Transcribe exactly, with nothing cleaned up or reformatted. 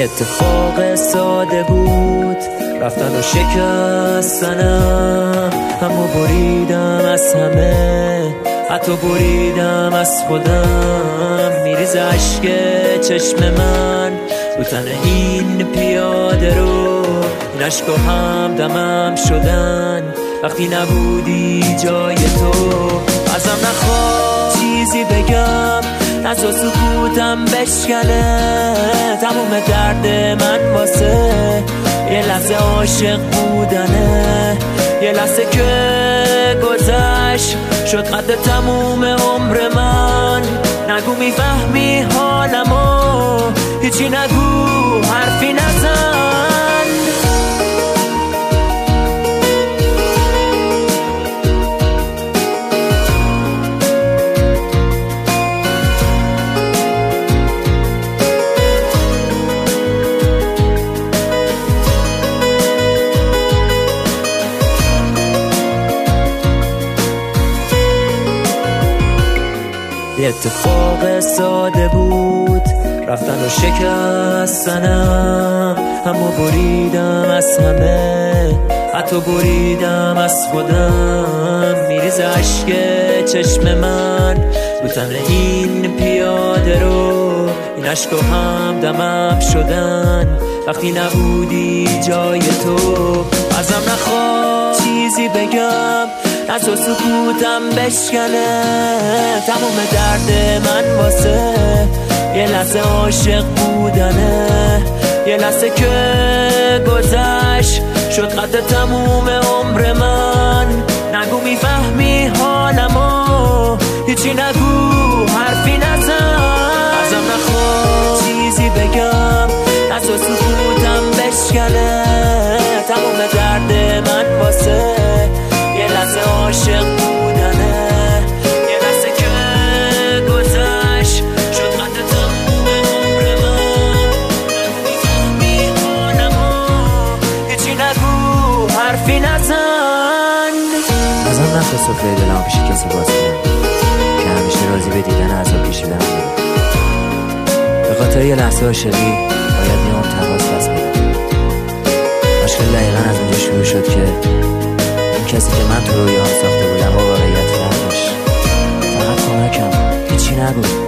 اتفاق ساده بود رفتن و شکستنم، اما بریدم از همه، حتی بریدم از خودم. میریز عشق چشم من رو تن این پیاده رو، این عشقا هم دمم شدن وقتی نبودی جای تو. ازم نخواه چیزی بگم، نزا سکوتم بشکنه تموم درد من واسه یه لحظه عاشق بودنه. یه لحظه که گذشت شد قد تموم عمر من. نگو میفهمی حالمو، هیچی نگو حرفی نزن. یه اتفاق ساده بود رفتن و شکستنم، اما بریدم از همه، حتی بریدم از خودم. میریز عشق چشم من رو تن این پیاده رو، این عشقا هم دمم شدن وقتی نبودی جای تو. ازم نخواه چیزی بگم، نزا سکوتم بشکنه تموم درد من واسه یه لحظه عاشق بودنه. یه لحظه که گذشت شد قد تموم عمر من. نگو میفهمی حالمو، هیچی نگو حرفی نزن. ازم نخواه چیزی بگم، نزا سکوتم بشکنه تموم درد من واسه یه لحظه عاشق بودنه. یه لحظه که گذشت شد قد تموم عمر من. نگو میفهمی حالمو، هیچی نگو حرفی نزن. ازم نخواه سفره دلم پیش کسی باز کنم که همیشه راضی به دیدن عذاب کشیدن بوده. به خاطر یه لحظه عاشقی باید یه عمر تقاض پس بدم. مشکل دقیقا از اونجا شروع شد که کسی که من تو رویام ساخته بودم با واقعیت فرق داشت. فقط کمکم، هیچی نگو.